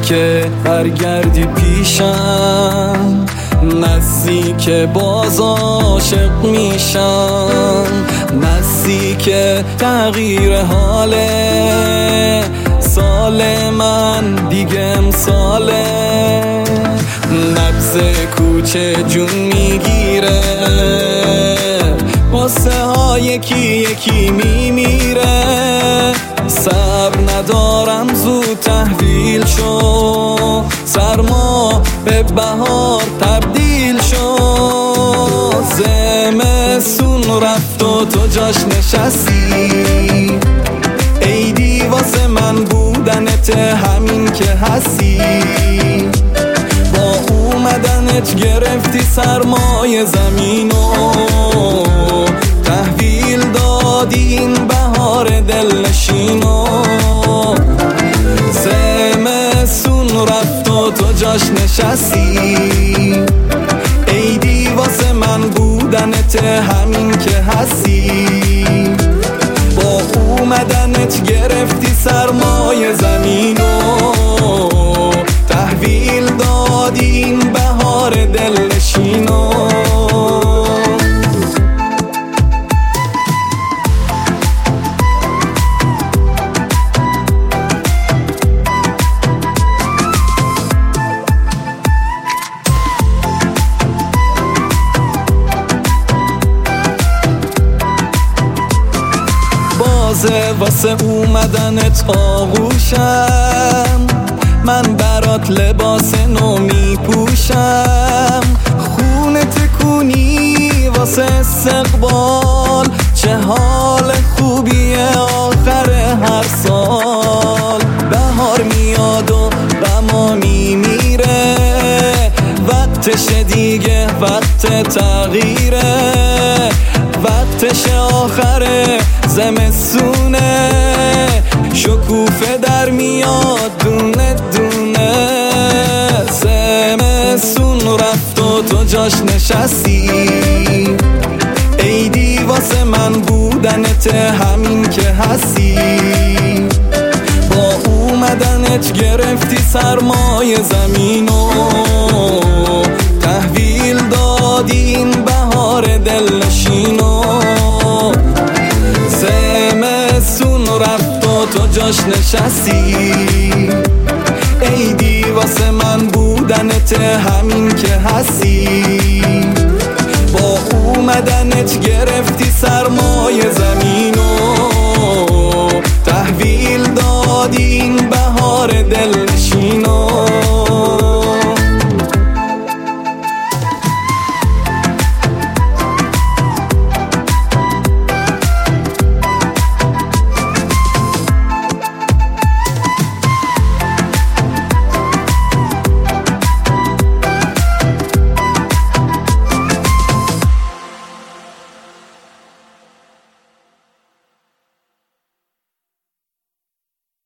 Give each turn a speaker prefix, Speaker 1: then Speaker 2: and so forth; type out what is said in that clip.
Speaker 1: که برگردی پیشم، نزدیک باز عاشق میشم، نزدیک تغییر حال سال من دیگه امساله. نبض کوچه جون میگیره، قصه ها یکی یکی میمیره، صبر ندارم زود تحویل شو، سرما به بهار تبدیل شو. زمستون رفت و تو جاش نشستی، عیدی واسه من بودنت همین که هستی، با اومدنت گرفتی سرمای زمینو، تحویل دادی این بهار دلنشینو. زمستون رفت و تو جاش نشستی، عیدی واسه من بودنت همین که هستی، با اومدنت گرفتی سرمای زمینو، تحویل دادی این بهار دلنشینو. واسه اومدنت آغوشم، من برات لباس نو میپوشم، خونه تکونی واسه استقبال، چه حال خوبیه آخر هر سال. بهار میاد و غما میمیره، وقتش دیگه وقت تغییره، وقتش آخره زمستونه، شکوفه در میاد دونه دونه. زمستون رفت و تو جاش نشستی، عیدی واسه من بودنت همین که هستی، با اومدنت گرفتی سرمای زمینو، تحویل دادی این بهار دلنشینو. زمستون رفت و تو جاش نشستی، عیدی واسه من بودنت همین که هستی، با اومدنت گرفتی سرمای زمینو، تحویل دادی این